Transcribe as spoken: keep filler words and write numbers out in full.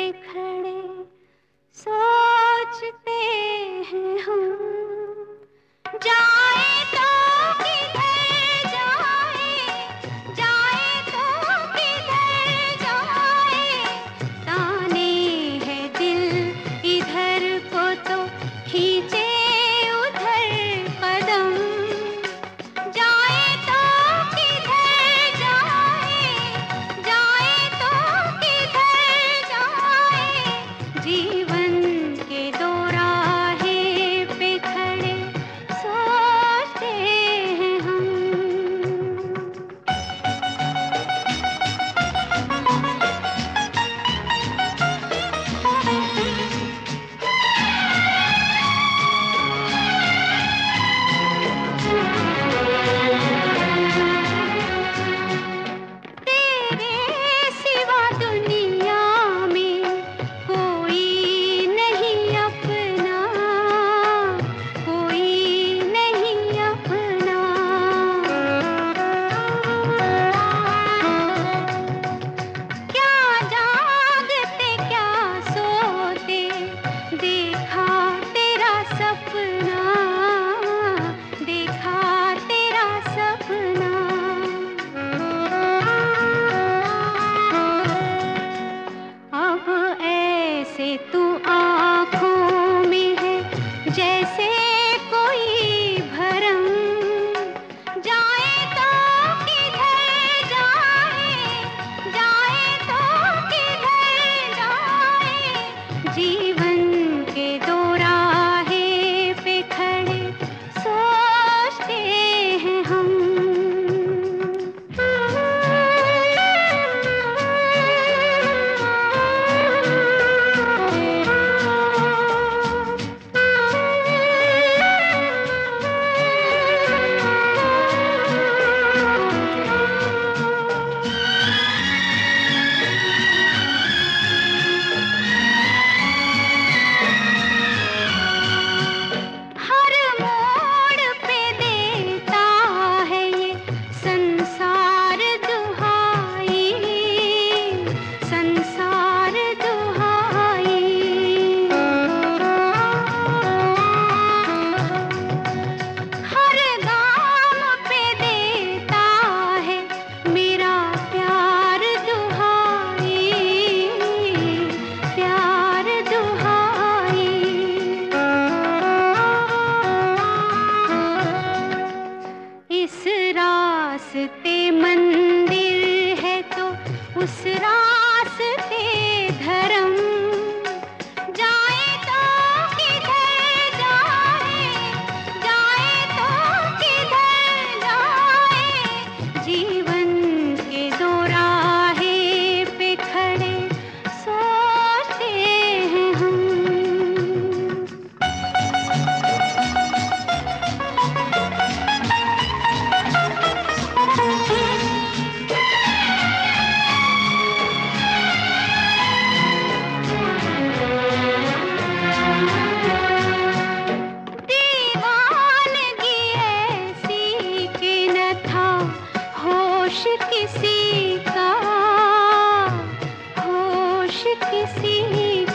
पे खड़े सोचते हैं हम, जाए तो किधर जाए, जाए तो किधर जाए, ताने है दिल इधर को तो खींचे उधर कदम, जाए तो किधर जाए, जाए तो किधर जाए, जीवन के दो राहे पे खड़े सोचते हैं हम। तेरे सिवा दुनिया में कोई नहीं अपना, कोई नहीं अपना, क्या जागते क्या सोते देखा तेरा सपना, देखा तेरा सपना। अब ऐसे तू आँखों में है जैसे कोई भरम, जाए तो किधर जाए, जाए तो किधर जाए, जीवन के दो राहे पे खड़े सोचते हैं हम। हर मोड़ पे देता है ये संसार दुहाई, संसार दुहाई, हर गाम पे देता है मेरा प्यार दुहाई, प्यार दुहाई। इस रास्ते मंदिर है तो उस रास्ते धर्म, जाए तो किधर जाए, जाए तो किधर जाए, जीवन के दो राहे पे खड़े सोचते हैं हम। दीवानगी ऐसी कि न था होश किसी का, होश किसी